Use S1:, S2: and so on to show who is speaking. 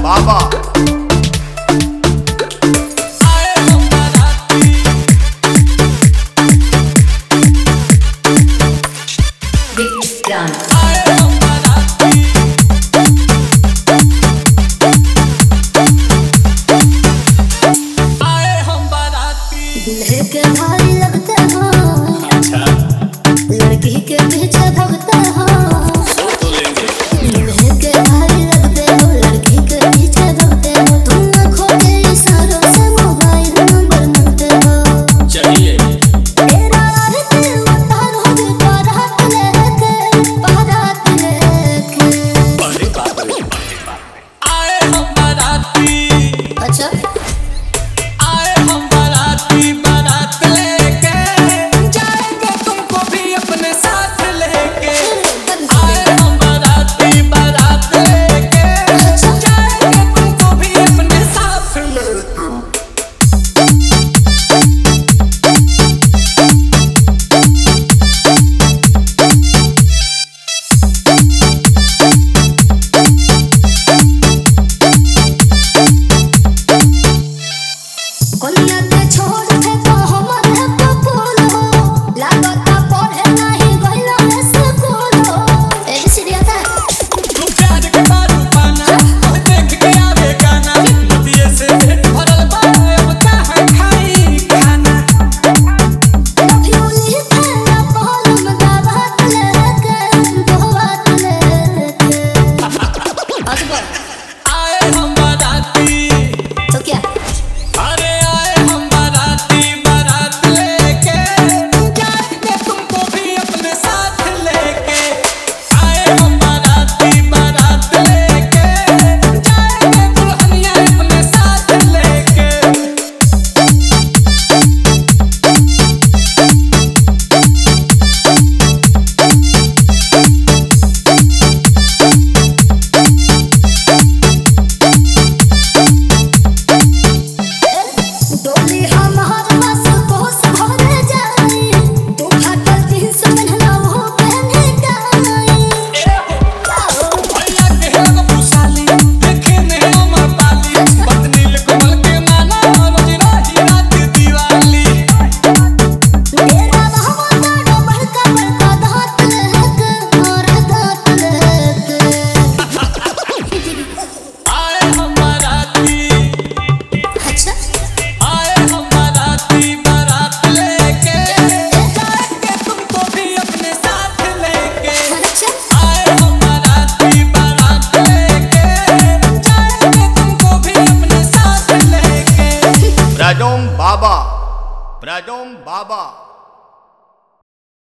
S1: बाबा।
S2: दूल्हे के भाई लगते हो,
S1: अच्छा
S2: लड़की के पीछे भगते हो। दूल्हे के भाई लगते हो, लड़की के पीछे भगते हो। तुम आँखों के इशारों से मोबाइल नंबर मांगते हो।
S1: चलिए
S2: तेरा आरती उतारोगे बारात लेके, बारात लेके।
S1: अरे बाप रे
S3: आए हम बाराती,
S2: अच्छा
S3: आए हम बाराती, बारात लेके जाएंगे तुमको भी अपने साथ लेके। आए हम बाराती, बारात लेके जाएंगे तुमको भी अपने साथ लेके।
S2: कोनिया के छोड़ के तो हमारे पपुल हो, लागता पढ़े नहीं गइला स्कूल हो। एबीसीडी आता है?
S3: तू प्यार के बारू पाना, तोहे देख के आवे गाना। मोतिये से पेट भरल बा, अब कहाँ खाई खाना।
S2: लव यू लिखे ना पहल में दावत लेके, दावत लेके। आज बोल
S3: आए हम बाराती,
S2: तो क्या?
S3: अरे आए हम बाराती, बारात लेके जाएंगे तुमको भी अपने साथ लेके। आए हम बाराती, बारात लेके जाएंगे दुल्हनिया अपने साथ लेके।
S2: डोली हमार बस कोस भरे जाई, तू फाटल जींस पहनला वो पहने जाई।
S3: भैया के है वो भूसाली, देखे ने अमर पाली। बदनील कमल के माला, रोज रही रात दिवाली।
S2: तेरा रहमत बड़ा बड़का बड़का दांत लेके, और दांत लेके।
S3: आए हम बाराती,
S2: अच्छा
S3: आए हम बाराती, बारात लेके जाएंगे तुमको भी अपने साथ लेके।
S2: अच्छा
S3: आए हम बाराती, बारात लेके जाएंगे तुमको भी अपने साथ लेके।
S1: ब्रजोम बाबा, ब्रजोम बाबा।